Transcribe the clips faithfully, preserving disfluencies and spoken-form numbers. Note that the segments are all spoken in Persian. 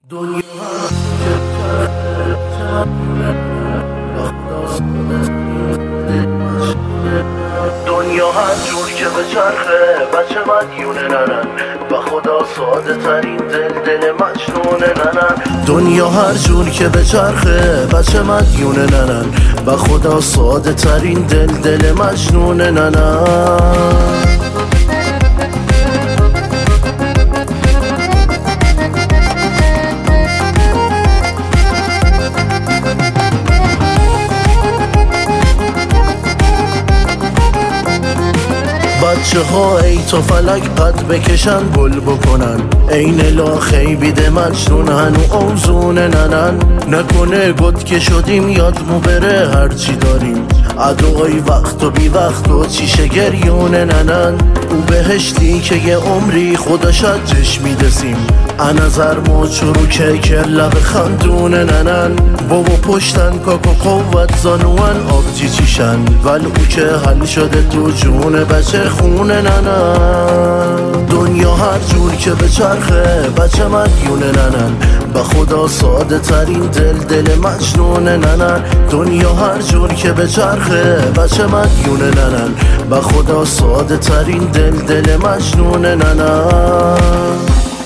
دنیا دنیا هر جور که به چرخه بچه مدیونه ننن و خدا ساده ترین دل دل مجنونه ننن. دنیا هر جور که به چرخه بچه مدیونه ننن و خدا ساده ترین دل دل مجنونه ننن. بچه ها ای تو فلک قد بکشن گل بکنن، این لاخی بیده مجنون هنو اوزونه ننن. نکنه گد که شدیم یادمو بره هرچی داریم، عدوهای وقت و بی وقت و چیشه گریونه ننن. او بهشتی که یه عمری خدا شجش میدسیم، انظر ما چروکه کر لب خندونه ننن. بابا پشتن کاکو قوت زانوان آبجی چیشن، ول او که حل شده تو جون بچه خونه ننن. دنیا هر جور که به چرخه بچه مدیونه ننن و خدا ساده ترین دل دل مجنونه ننن. دنیا هر جور که به چرخه بچه مدیونه ننن و خدا ساده ترین دل دل مجنونه ننن.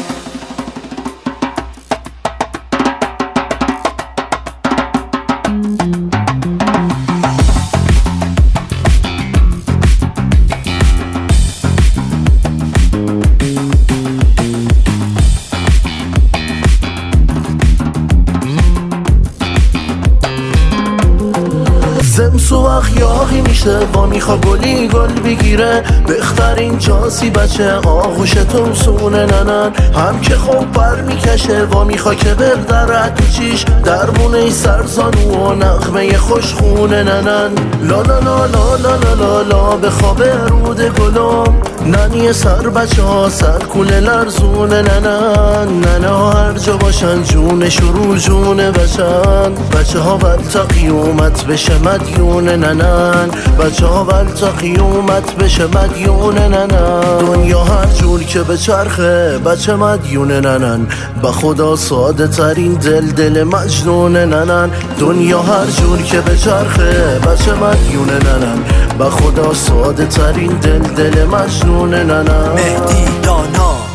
زمسو اخیاقی میشه با میخوا گلی گل بگیره، بخترین جاسی بچه آغوش تو سونه ننن. هم که خوب بر میکشه و میخوا که بردرد تو چیش، دربونه سرزانو و نغمه خوشخونه ننن. لا لا لا لا لا لا لا لا به خواب رود گلم، ننی سر بچه ها سر کوله لرزونه ننن. ننه ها هر جا باشن جون شروع جونه بشن، بچه ها بل تا قیومت بشه مدیونه ننن. بچه ها بل تا قیومت بشه مدیونه ننن. دنیا هر جور که به چرخه بچه مدیونه ننن با خدا ساده ترین دل دل مجنونه ننن. دنیا هر جور که به چرخه بچه مدیونه ننن با خدا ساده ترین دل دل مجنونه ننن. مهدی دانا